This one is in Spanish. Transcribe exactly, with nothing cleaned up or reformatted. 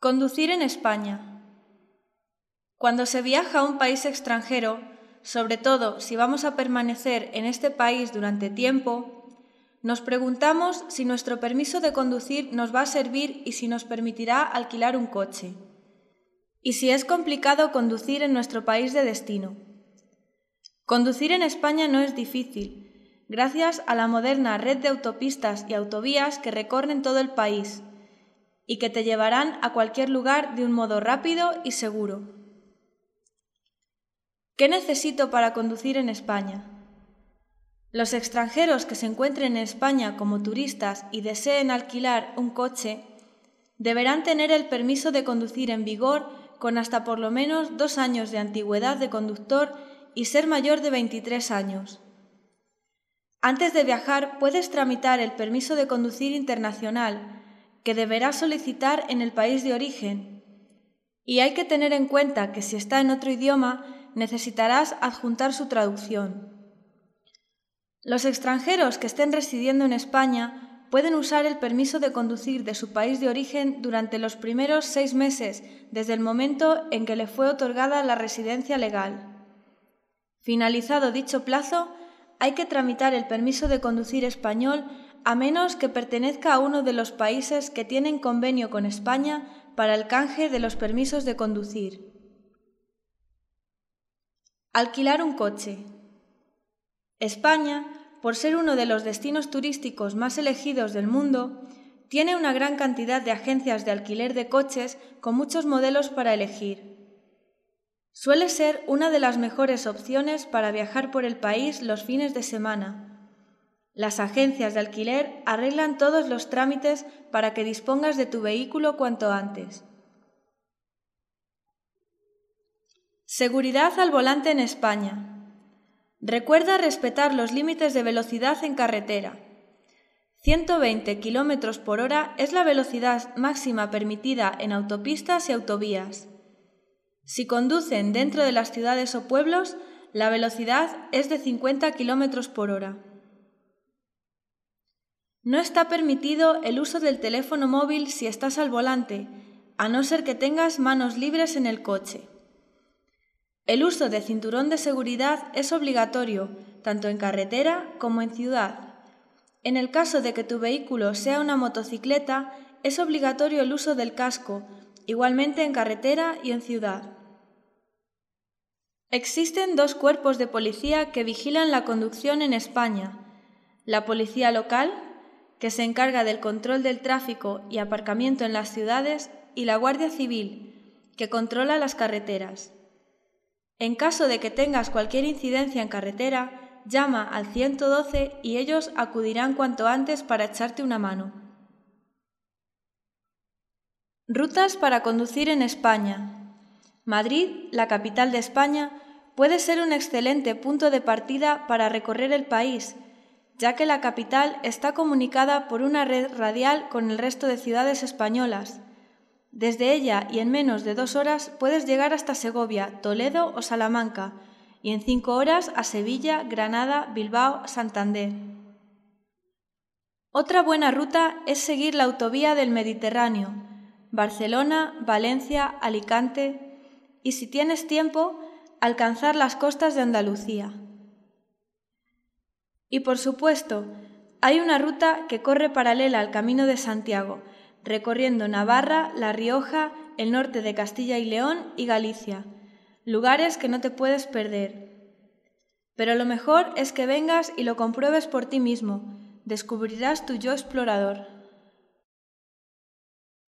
Conducir en España. Cuando se viaja a un país extranjero, sobre todo si vamos a permanecer en este país durante tiempo, nos preguntamos si nuestro permiso de conducir nos va a servir y si nos permitirá alquilar un coche. Y si es complicado conducir en nuestro país de destino. Conducir en España no es difícil, gracias a la moderna red de autopistas y autovías que recorren todo el país y que te llevarán a cualquier lugar de un modo rápido y seguro. ¿Qué necesito para conducir en España? Los extranjeros que se encuentren en España como turistas y deseen alquilar un coche deberán tener el permiso de conducir en vigor con hasta por lo menos dos años de antigüedad de conductor y ser mayor de veintitrés años. Antes de viajar puedes tramitar el permiso de conducir internacional que deberás solicitar en el país de origen, y hay que tener en cuenta que si está en otro idioma necesitarás adjuntar su traducción. Los extranjeros que estén residiendo en España pueden usar el permiso de conducir de su país de origen durante los primeros seis meses desde el momento en que le fue otorgada la residencia legal. Finalizado dicho plazo, hay que tramitar el permiso de conducir español a menos que pertenezca a uno de los países que tienen convenio con España para el canje de los permisos de conducir. Alquilar un coche. España, por ser uno de los destinos turísticos más elegidos del mundo, tiene una gran cantidad de agencias de alquiler de coches con muchos modelos para elegir. Suele ser una de las mejores opciones para viajar por el país los fines de semana. Las agencias de alquiler arreglan todos los trámites para que dispongas de tu vehículo cuanto antes. Seguridad al volante en España. Recuerda respetar los límites de velocidad en carretera. ciento veinte kilómetros por hora es la velocidad máxima permitida en autopistas y autovías. Si conducen dentro de las ciudades o pueblos, la velocidad es de cincuenta kilómetros por hora. No está permitido el uso del teléfono móvil si estás al volante, a no ser que tengas manos libres en el coche. El uso de cinturón de seguridad es obligatorio, tanto en carretera como en ciudad. En el caso de que tu vehículo sea una motocicleta, es obligatorio el uso del casco, igualmente en carretera y en ciudad. Existen dos cuerpos de policía que vigilan la conducción en España: la policía local, que se encarga del control del tráfico y aparcamiento en las ciudades, y la Guardia Civil, que controla las carreteras. En caso de que tengas cualquier incidencia en carretera, llama al ciento doce y ellos acudirán cuanto antes para echarte una mano. Rutas para conducir en España. Madrid, la capital de España, puede ser un excelente punto de partida para recorrer el país, ya que la capital está comunicada por una red radial con el resto de ciudades españolas. Desde ella y en menos de dos horas puedes llegar hasta Segovia, Toledo o Salamanca, y en cinco horas a Sevilla, Granada, Bilbao, Santander. Otra buena ruta es seguir la autovía del Mediterráneo, Barcelona, Valencia, Alicante, y si tienes tiempo, alcanzar las costas de Andalucía. Y por supuesto, hay una ruta que corre paralela al Camino de Santiago, recorriendo Navarra, La Rioja, el norte de Castilla y León y Galicia, lugares que no te puedes perder. Pero lo mejor es que vengas y lo compruebes por ti mismo, descubrirás tu yo explorador.